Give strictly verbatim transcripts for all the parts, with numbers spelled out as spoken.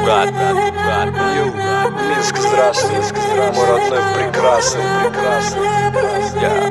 брат, брат, брат, Ю, Минск, здравствуй, мой родной прекрасный, прекрасный. я,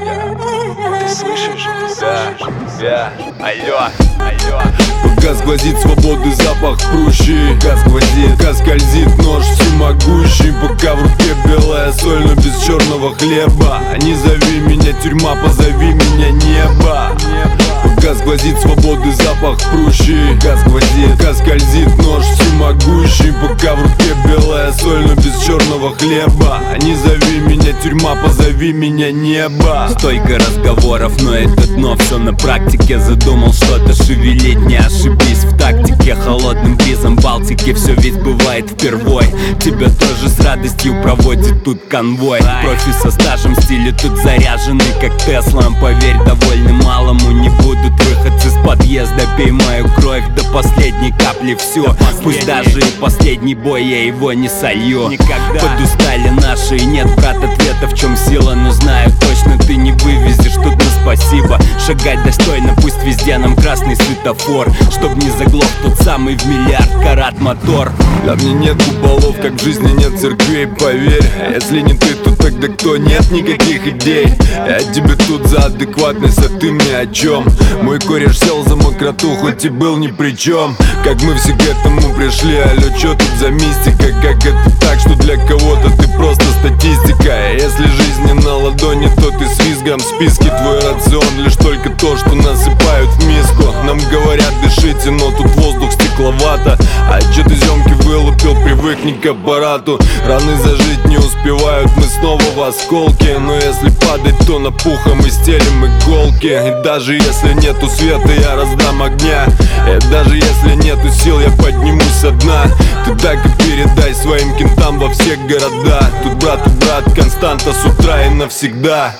я, Ты слышишь? да, я, алло, алло. Пока сквозит свободы запах прущий, пока сквозит, пока скользит нож всемогущий, пока в руке белая соль, но без черного хлеба. Не зови меня тюрьма, позови меня небо. Пока сквозит свободы запах прущий, пока сквозит, пока скользит нож всемогущий, пока в руке белая соль, но без черного хлеба. Не зови меня тюрьма, позови меня небо. Столько разговоров, но это дно, все на практике. Задумал что-то шевелить, не ошибись в тактике. Холодным бризом Балтики все ведь бывает впервой. Тебя тоже с радостью проводит тут конвой. Профи со стажем в стиле тут заряженный как Тесла. Поверь, довольны малому не будут выходцы с подъезда. Пей мою кровь до последней капли, все. Пусть даже и последний бой, я его не солью. Подустали наши, и нет, брат, ответа в чем сила. Но знаю точно, ты не вывезешь тут на спасибо. Шагать достойно, пусть везде нам красный светофор, чтоб не заглох тот самый в миллиард карат мотор. Для меня нет куполов, как в жизни нет церквей, поверь. А если не ты, то тогда кто? Нет никаких идей. Я тебе тут за адекватность, а ты мне о чем? Мой кореш сел за мокроту, хоть и был ни при чем. Как мы все к этому пришли, алло, чё тут за мистика? Как это так, что для кого-то ты просто статистика? А если жизнь не на ладони, то ты с визгом в списке. Твой рацион лишь только то, что насыпают в миску. Нам говорят, дышите, но тут воздух стекловато. А чё ты зёмки вылупил, привыкни к аппарату. Раны зажить не успевают, мы снова в осколке. Но если падать, то на пуха мы стелим иголки. И даже если нету света, я раздам огня. И даже если нету сил, я поднимусь со дна. Ты так и передай своим кентам во всех городах. Тут брат и брат, константа с утра и навсегда.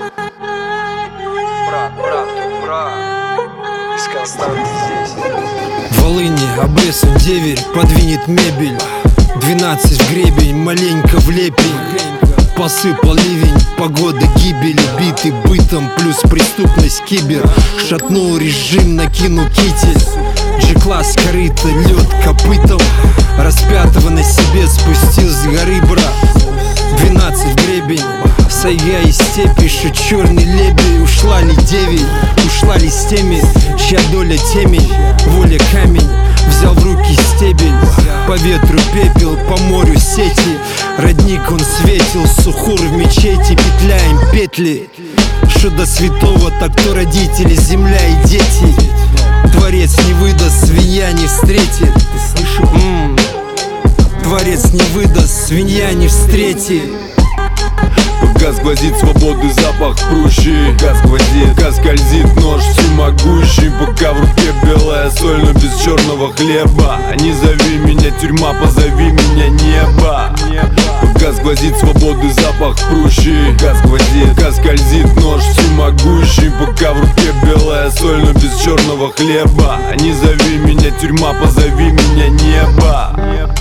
Брат, брат, брат, из Константы здесь. В Волыни обрезан деверь, подвинет мебель. Двенадцать в гребень, маленько в лепень. Посыпал ливень, погода гибели. Битый бытом, плюс преступность кибер. Шатнул режим, накинул китель. G-класс корыто, лед копытом. Распятого на себе спустил с горы, брат. Двенадцать в гребень, сайга из степи, что черный лебедь. Ушла ли девять, ушла ли с теми, чья доля темень, воля камень. Взял в руки стебель, по ветру пепел, по морю сети. Родник он светил, сухур в мечети. Петляем петли, что до святого, так то родители, земля и дети. Творец не выдаст, свинья не встретит. М-м. Творец не выдаст, свинья не встретит. Пока сквозит свободы запах прущий, пока сквозит, пока скользит нож всемогущий, пока в руке белая соль, но без черного хлеба. Не зови меня тюрьма, позови меня небо. Пока сквозит свободы запах прущий, пока сквозит, пока скользит нож всемогущий, пока в руке белая соль, но без черного хлеба. Не зови меня тюрьма, позови меня небо.